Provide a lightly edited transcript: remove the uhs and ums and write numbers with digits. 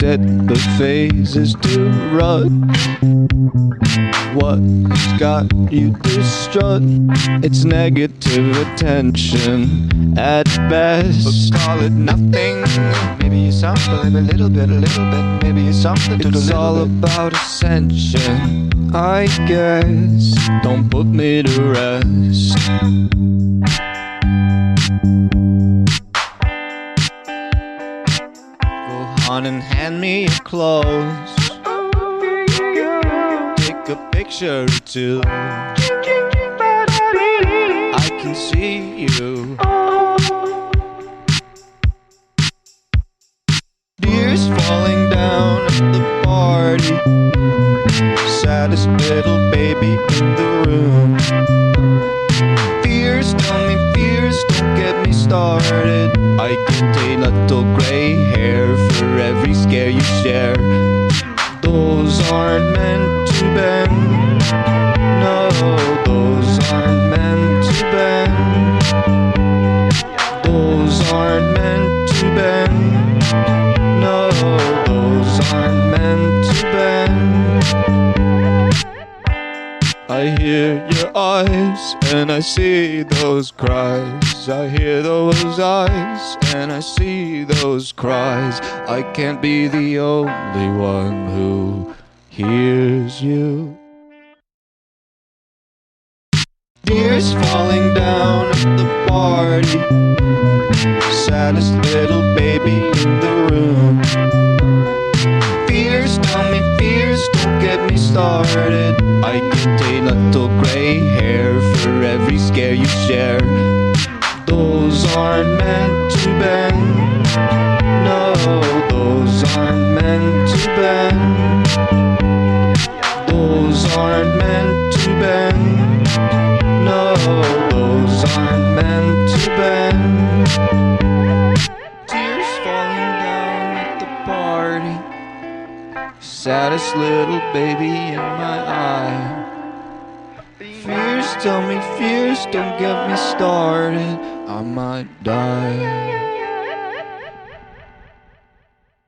set the phases to run. What's got you distraught? It's negative attention at best. But call it nothing. Maybe it's something, a little bit, maybe it's something to It's all about ascension, I guess. Don't put me to rest. Go on and hand me your clothes. Take a picture or two. I can see you. Tears falling down at the party. Saddest little baby in the room. Fears, tell me fears, don't get me started. I get a little gray hair for every scare you share. Those aren't meant to bend. No, those aren't meant to bend. Those aren't meant to bend. No, those aren't meant to bend. I hear your eyes and I see those cries. I hear those eyes and I see those cries. I can't be the only one who hears you. Tears falling down at the party. Saddest little baby in the room. Fears, tell me fears, don't get me started. I get a little gray hair for every scare you share. Those aren't meant to bend. No, those aren't meant to bend. Those aren't meant to bend. No, those aren't meant to bend. Tears falling down at the party. Saddest little baby in my eye. Fears, tell me fears, don't get me started. I might die.